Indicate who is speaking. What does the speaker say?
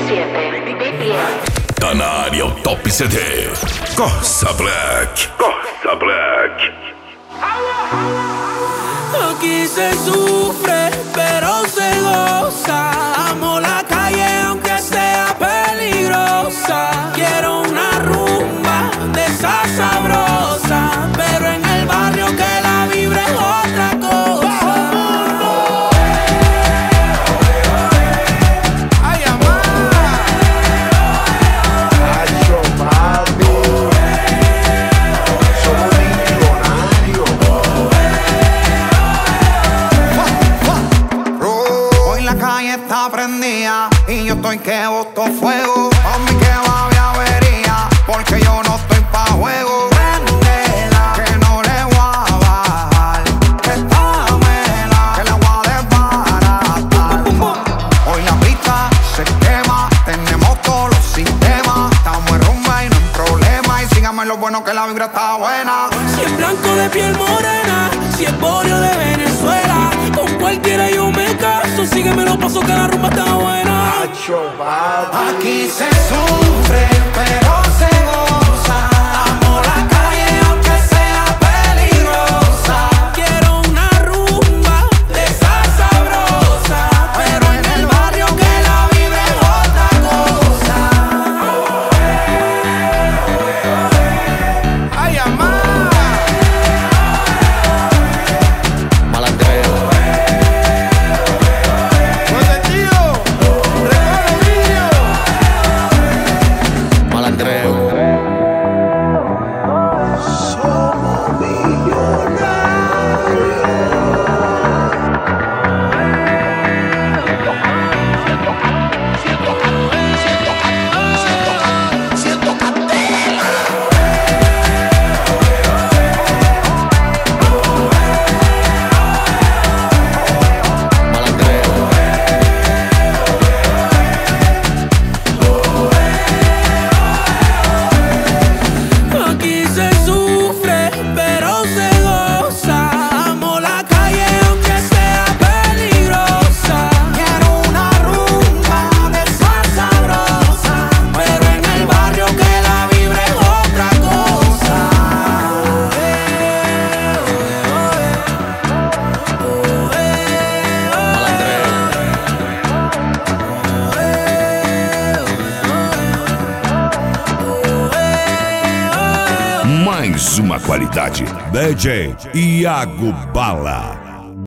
Speaker 1: 107 BPM.
Speaker 2: Tá na área o Top CD. Corsa Black. Corsa Black.
Speaker 3: Aquí se sufre, pero se goza. Amo la calle aunque sea peligrosa. Quiero una rumba de esa sabrosa, pero en el barrio que la vibra es otra cosa.
Speaker 4: Ay, amá. Hacho, papi. Somos millonarios.
Speaker 5: Hoy la calle está prendida y yo estoy que boto fuego. A mí que va a avería, porque yo no estoy pa' juego. Prendela, que no le voy a bajar. Estámela, que la voy a desbaratar. Hoy la pista se quema, tenemos todos los sistemas. Estamos en rumba y no hay problema. Y síganme lo bueno que la vibra está buena.
Speaker 3: Si es blanco de piel morena, si es borio de Venezuela, con cualquiera yo me caso. Sígueme los pasos que la rumba está buena.
Speaker 4: Hacho, papi.
Speaker 5: Aquí se sufre, pero se goza. Amo la calle aunque sea peligrosa.
Speaker 3: Quiero una rumba
Speaker 5: De esa sabrosa, pero en el barrio que la vive es otra cosa.
Speaker 4: Ay, amá.
Speaker 5: Malandreo.
Speaker 4: Consentido. Regalo niño.
Speaker 5: Malandreo.
Speaker 4: Somos millonarios.
Speaker 5: Siento candela. Malandreo.
Speaker 3: Aquí se sufre, pero se goza. Amo la calle aunque sea peligrosa.
Speaker 5: Quiero una rumba de esa sabrosa, pero en el barrio que la vibra es otra cosa.
Speaker 2: Mais uma qualidade. DJ Iago Bala.